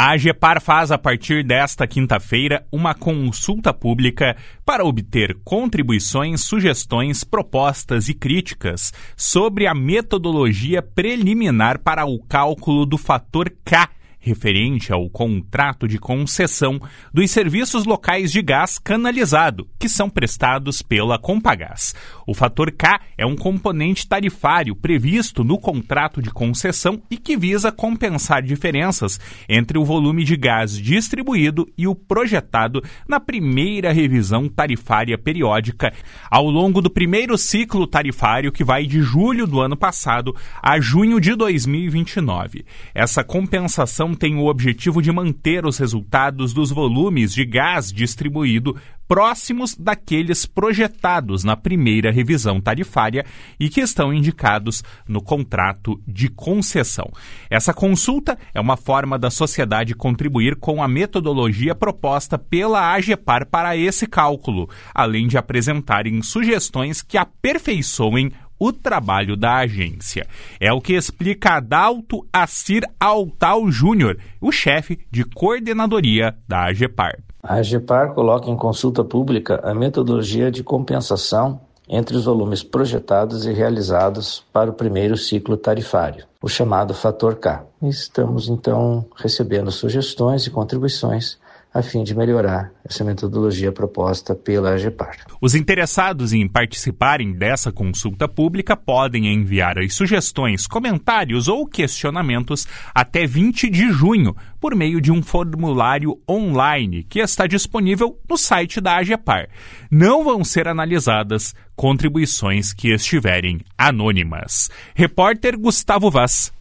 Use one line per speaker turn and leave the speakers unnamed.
A AGEPAR faz, a partir desta quinta-feira, uma consulta pública para obter contribuições, sugestões, propostas e críticas sobre a metodologia preliminar para o cálculo do fator K, referente ao contrato de concessão dos serviços locais de gás canalizado, que são prestados pela Compagás. O fator K é um componente tarifário previsto no contrato de concessão e que visa compensar diferenças entre o volume de gás distribuído e o projetado na primeira revisão tarifária periódica ao longo do primeiro ciclo tarifário, que vai de julho do ano passado a junho de 2029. Essa compensação tem o objetivo de manter os resultados dos volumes de gás distribuído próximos daqueles projetados na primeira revisão tarifária e que estão indicados no contrato de concessão. Essa consulta é uma forma da sociedade contribuir com a metodologia proposta pela AGEPAR para esse cálculo, além de apresentarem sugestões que aperfeiçoem o trabalho da agência. É o que explica Adalto Assir Altal Júnior, o chefe de coordenadoria da AGEPAR.
A AGEPAR coloca em consulta pública a metodologia de compensação entre os volumes projetados e realizados para o primeiro ciclo tarifário, o chamado fator K. Estamos, então, recebendo sugestões e contribuições a fim de melhorar essa metodologia proposta pela AGEPAR.
Os interessados em participarem dessa consulta pública podem enviar as sugestões, comentários ou questionamentos até 20 de junho, por meio de um formulário online que está disponível no site da AGEPAR. Não vão ser analisadas contribuições que estiverem anônimas. Repórter Gustavo Vaz.